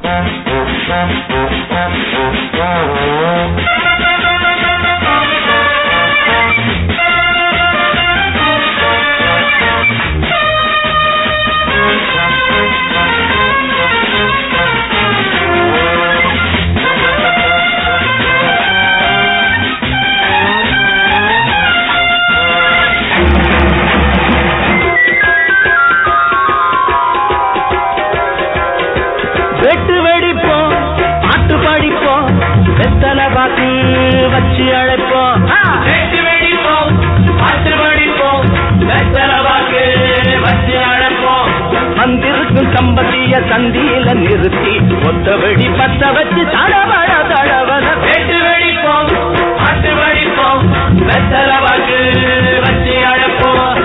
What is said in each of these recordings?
சம்பதிய சந்தியில நிறுத்தி ஒத்த வெடி பத்த வச்சு தடவட தடவன வேட்டு வெடிப்போம் ஆட்டு வெடிப்போம் வெத்தல வாக்கு வச்சு அழைப்போம்.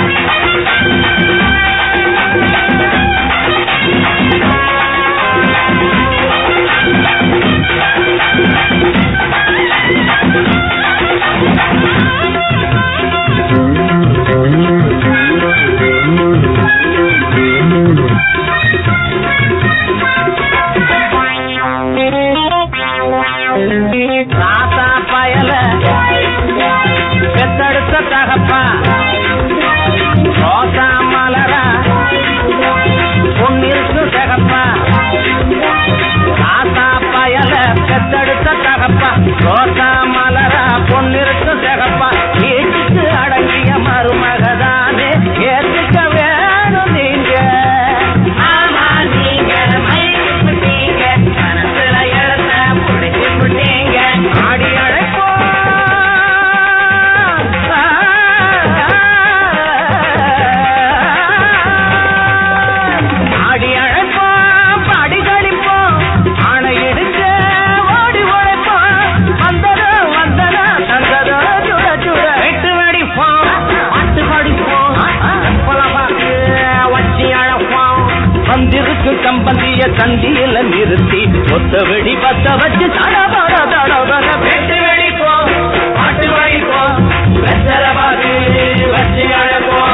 ராசா பயல பெத்தெடுத்த தகப்பா ரோசா மலரா பொன்னிருக்கு தகப்பா. ராசா பயல பெத்தெடுத்த தகப்பா ரோசா மலரா பொன்னிருக்கு தகப்பா. வீட்டுக்கு அடங்கிய மருமகதானே ஏத்துக்க வேணும் நீங்க. ஆமா நீங்க மயிலுங்க மனசுல எழுத்த முடிச்சு விட்டீங்க. ஆடி அழைப்போம் ஆடி அழைப்போம் பாடி கழிப்போம் ஆணை எடுக்க ஓடி உழைப்போம். வந்ததோ வந்ததா தந்ததோ சுட சுட வெட்டு வெடிப்போம் பாட்டு படிப்போம் பாக்கு வச்சு அழைப்போம். வந்திருக்கு சம்பந்திய சந்தியில நிறுத்தி ஒத்த வெடி பத்த வச்சு தடவட தடவட வெட்டு வெடிப்போம் பாட்டு படிப்போம் வெத்தல பாக்கு வச்சு அழைப்போம்.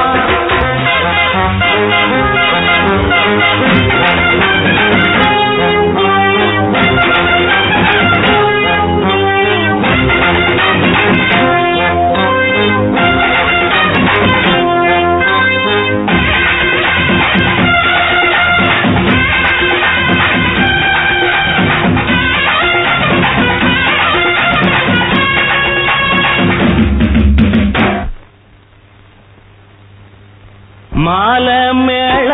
மாலை மேள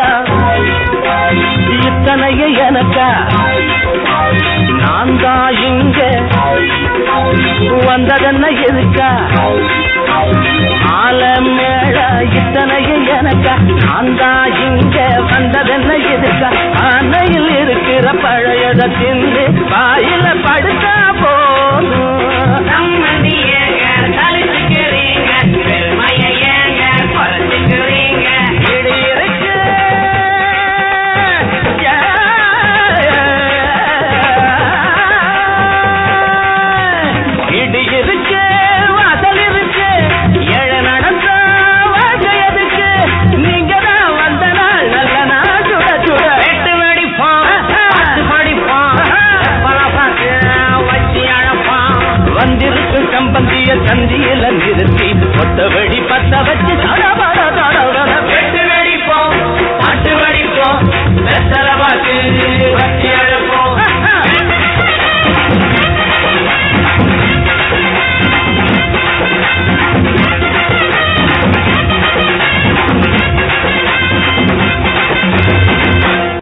இத்தனைய எனக்கா நான் தான் இங்க வந்ததென்ன எதுக்கா. மாலை மேள இத்தனைய எனக்கா நான் தான் இங்க வந்ததென்ன எதுக்கா. அணையில் இருக்கிற பழையத தின்னு வாயில படுக்க